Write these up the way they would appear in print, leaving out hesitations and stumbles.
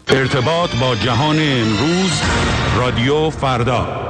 ارتباط با جهان امروز، رادیو فردا.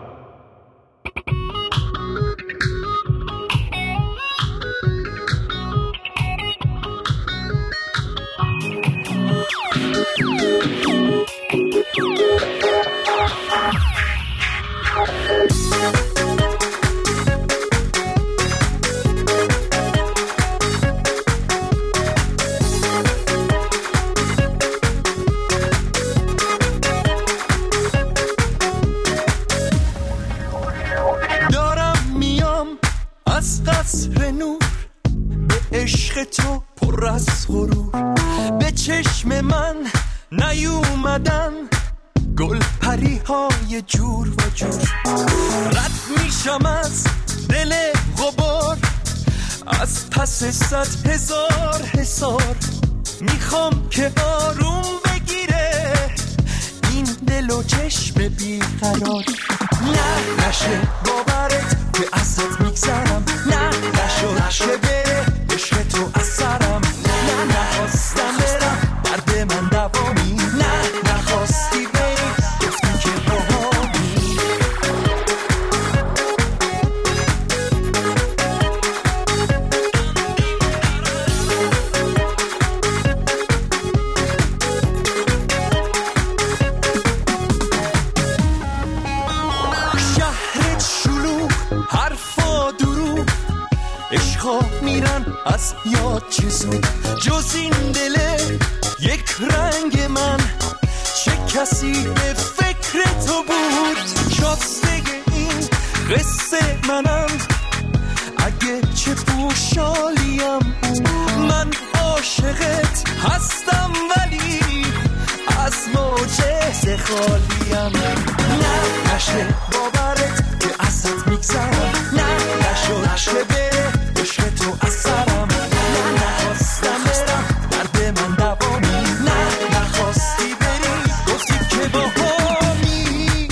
صد هزار حصار میخوام که آروم بگیره این دل و چشم بیقرار. نه نشه باورت که ازت میگذرم، نه نشه بره عشق تو از سرم، نه نخواستم برم درد من دوامی، نه نخواستی بری گفتی که باهامی. میرن از یاد چیزو جز این دله یک رنگ من، چه کسی به فکر تو بود شاستگ این قصه منم. اگه چه پوشالیم من عاشقت هستم ولی از معجزه خالیم. نه نشه باورت که ازت میگذرم، نه نشه بره عشق تو از سرم، نه نخواستم برم درد من دوامی، نه نخواستی بری گفتی که باهامی.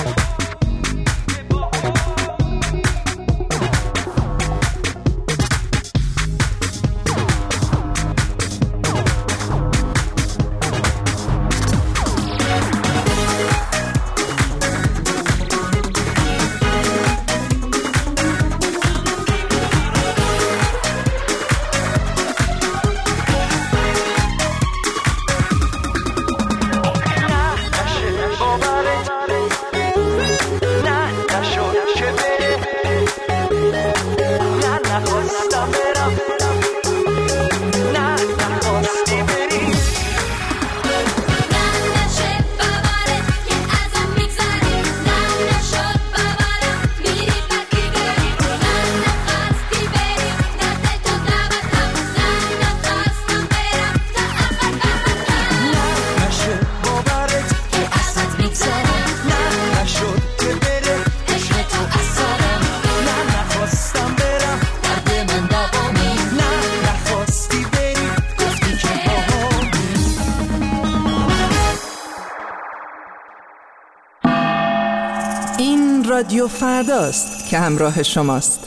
رادیو فرداست که همراه شماست.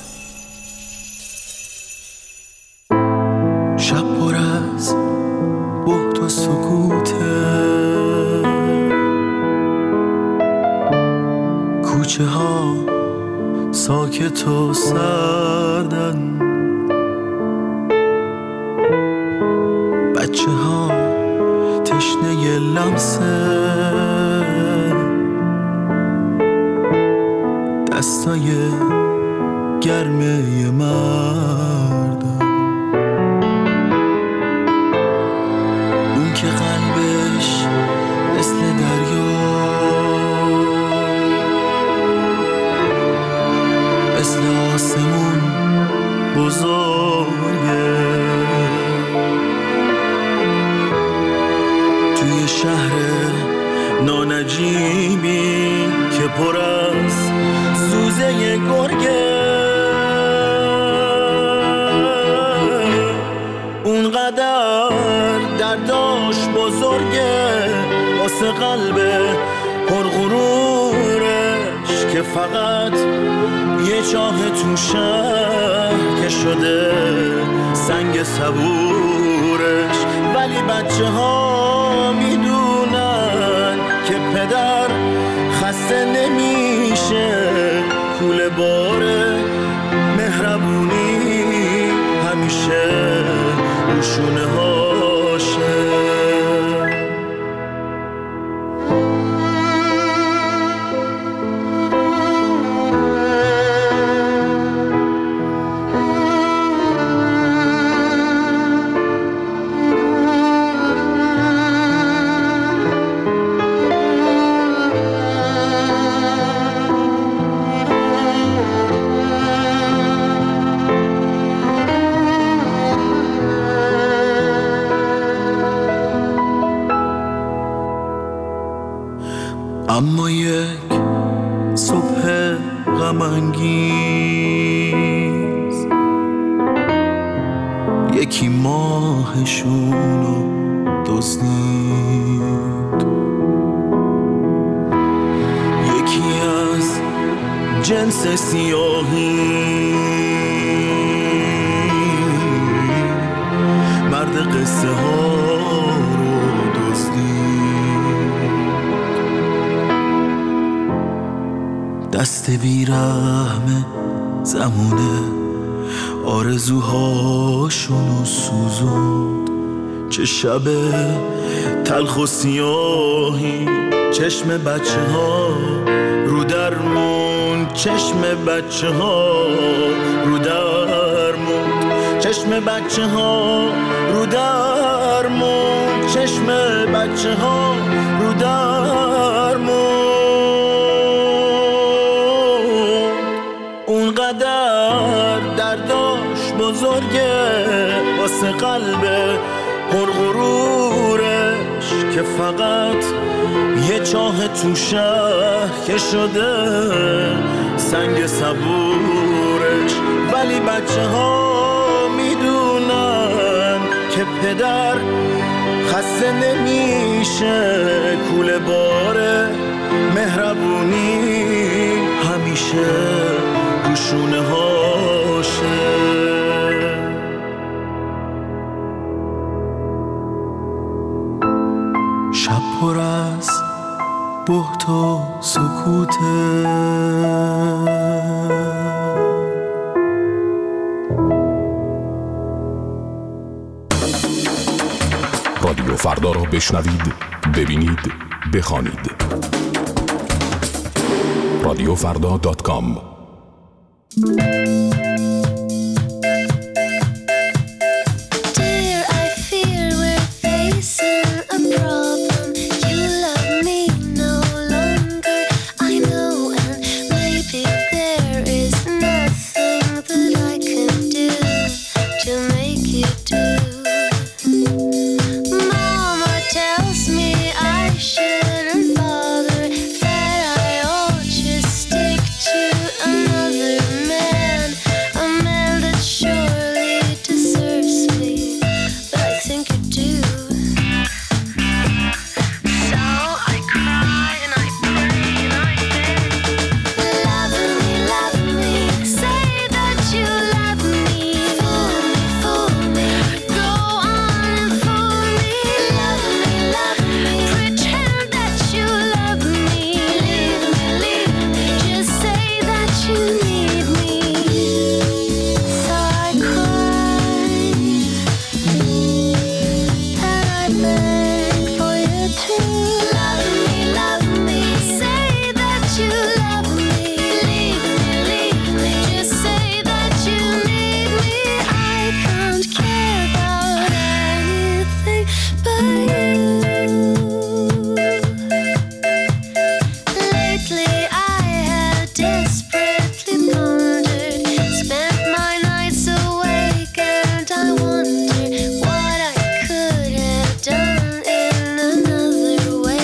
شب پر از بهت و سکوته، کوچه ها ساکت و سردن، بچه ها تشنه لمسه، دستای گرمه مردم، اون که قلبش مثل دریا، مثل آسمون بزرگه، توی شهر نانجیبی که پر از سوزه گرگه، اونقدر درداش بزرگه واسه قلب پرغرورش که فقط یه چاه تو شهر که شده سنگ صبورش. ولی بچه ها میدونن خسته نمیشه کوله باره مهربونی همیشه روشونه هاشه. اما یک صبح غم‌انگیز یکی ماهشونو دزدید، یکی از جنس سیاهی مرد قصه ها رو دزدید. دست بیرحم زمونه آرزوهاشونو سوزوند، چه شب تلخ و سیاهی چشم بچه ها رو درمون، چشم بچه ها رو درمون، چشم بچه ها رو درمون، چشم بچه ها رو درمون. اونقدر درداش بزرگه واسه قلب پرغرورش که فقط یه چاه تو شهر که شده سنگ صبورش. ولی بچه ها میدونن که پدر خسته نمیشه کوله باره مهربونی همیشه روشونه هاشه. شب پر از بهت و سکوته، رادیو فردا را بشنوید، ببینید، بخوانید. رادیوفردا.com What I could have done in another way.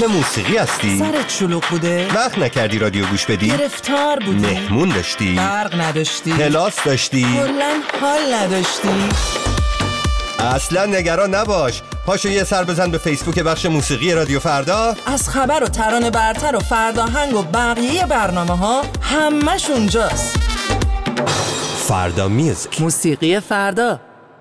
اهل موسیقی هستی؟ سرت شلوغ بوده؟ وقت نکردی رادیو گوش بدی؟ گرفتار بودی؟ مهمون داشتی؟ برق نداشتی؟ کلاس داشتی؟ کلاً حال نداشتی؟ اصلا نگران نباش، پاشو یه سر بزن به فیسبوک بخش موسیقی رادیو فردا. از خبر و ترانه برتر و فرداهنگ و بقیه برنامه ها همش اونجاست. فردا میوزیک، موسیقی فردا.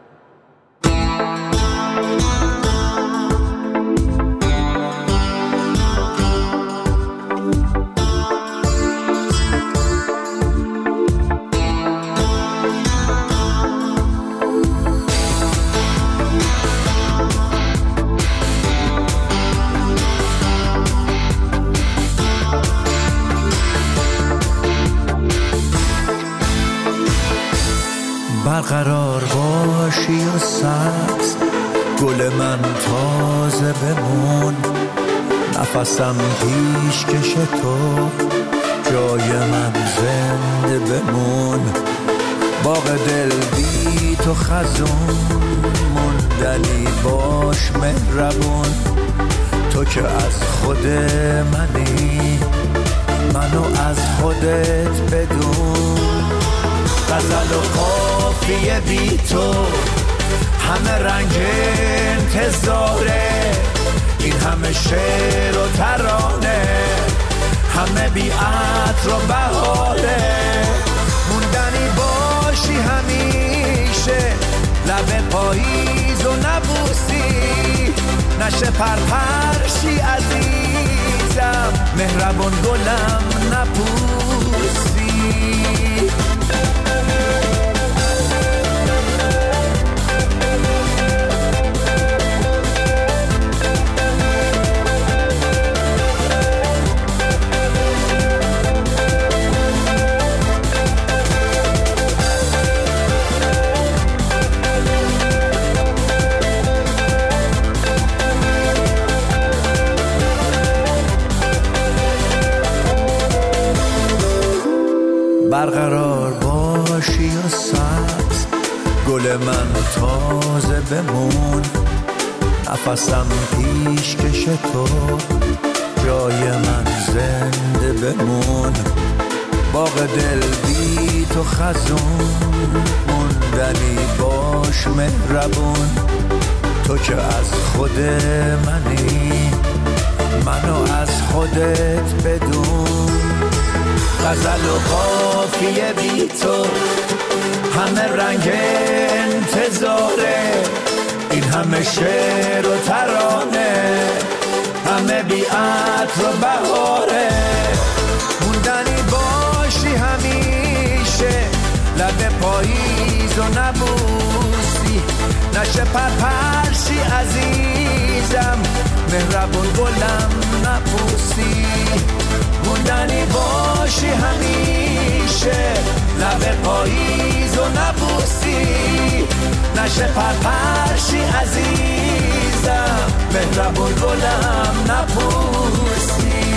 برقرار باشی و سبز، گل من تازه بمون، نفسم پیش کش تو، جای من زنده بمون. باغ دل بی تو خزون، موندنی باش مهربون. تو که از خود منی، منو از خودت بدون. غزل و قافیه بی تو، همه رنگ انتظاره. این همه شعر و ترانه، همه بی عطر و بهاره. موندنی باشی همیشه، لب پاییز و نبوسی. نشه پرپرشی عزیزم، مهربون گلم نپوسی. برقرار باشی و سبز، گل من تازه بمون. نفسم پیش کش تو، جای من زنده بمون. باغ دل بی تو خزون، موندنی باش مهربون. تو که از خود منی، منو از خودت بدون. غزل و قافیه بی تو، همه رنگ انتظاره. این همه شعر و ترانه، همه بی عطر و بهاره. موندنی باشی همیشه، لب پاییز و نبوسی. نشه پرپرشی عزیزم، مهربون گلم نپوسی. موندنی باشی همیشه، لب پاییز و نبوسی. نشه پرپرشی عزیزم، مهربون گلم نپوسی.